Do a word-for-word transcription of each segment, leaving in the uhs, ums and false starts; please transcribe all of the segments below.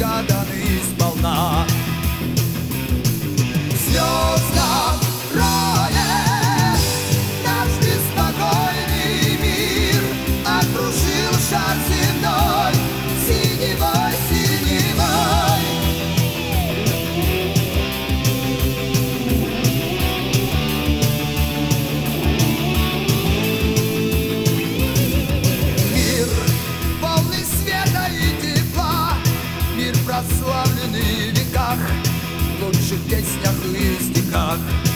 разгаданы сполна. В звездном рае наш беспокойный мир окружил шар земной синевой, синевой. Мир полный света и тепла, мир прославленный в веках, в лучших песнях и стихах.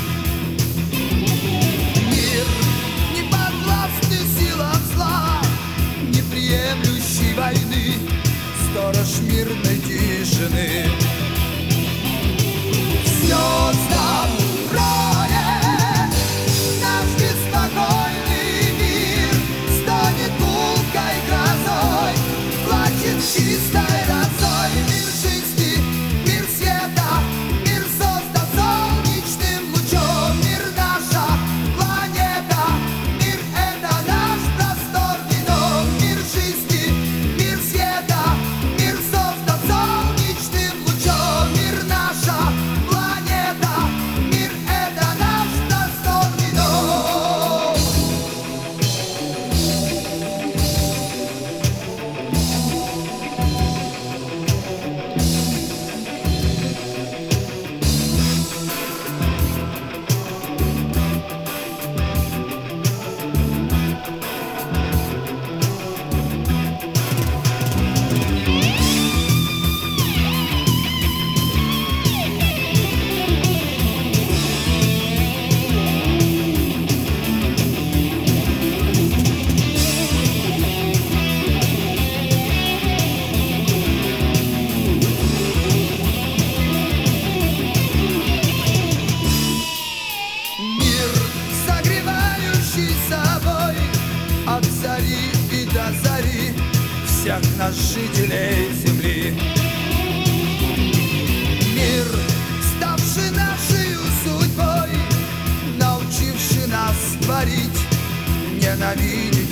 Мир не подвластный силам зла, не приемлющий войны, сторож мирной тишины. В звездном рае наш беспокойный мир станет гулкой грозой, плачет чистой росой. Мир жизни, мир света, мир создан солнечным лучом. Мир наша планета, мир это наш просторный дом. Мир жизни, мир света, мир создан солнечным лучом. Мир наша планета, мир это наш просторный дом. Мир, согревающий собой от зари и до зари всех нас, жителей земли. Мир, ставший нашей судьбой, научивший нас творить, ненавидеть